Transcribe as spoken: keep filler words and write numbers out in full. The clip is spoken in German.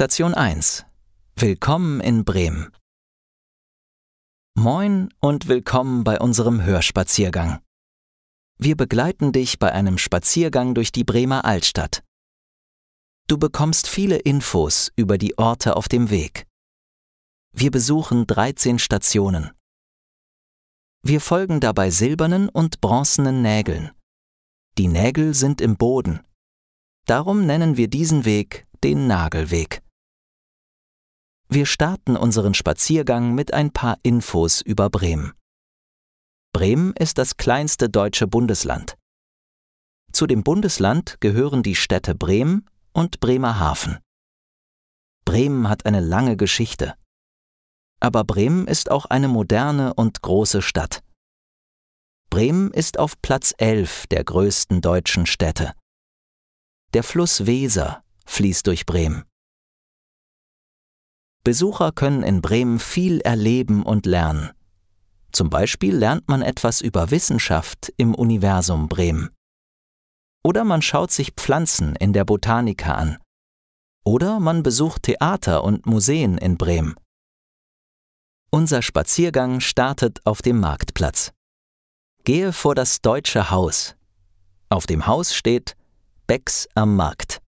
Station eins. Willkommen in Bremen. Moin und willkommen bei unserem Hörspaziergang. Wir begleiten dich bei einem Spaziergang durch die Bremer Altstadt. Du bekommst viele Infos über die Orte auf dem Weg. Wir besuchen dreizehn Stationen. Wir folgen dabei silbernen und bronzenen Nägeln. Die Nägel sind im Boden. Darum nennen wir diesen Weg den Nagelweg. Wir starten unseren Spaziergang mit ein paar Infos über Bremen. Bremen ist das kleinste deutsche Bundesland. Zu dem Bundesland gehören die Städte Bremen und Bremerhaven. Bremen hat eine lange Geschichte. Aber Bremen ist auch eine moderne und große Stadt. Bremen ist auf Platz elf der größten deutschen Städte. Der Fluss Weser fließt durch Bremen. Besucher können in Bremen viel erleben und lernen. Zum Beispiel lernt man etwas über Wissenschaft im Universum Bremen. Oder man schaut sich Pflanzen in der Botanica an. Oder man besucht Theater und Museen in Bremen. Unser Spaziergang startet auf dem Marktplatz. Gehe vor das Deutsche Haus. Auf dem Haus steht Becks am Markt.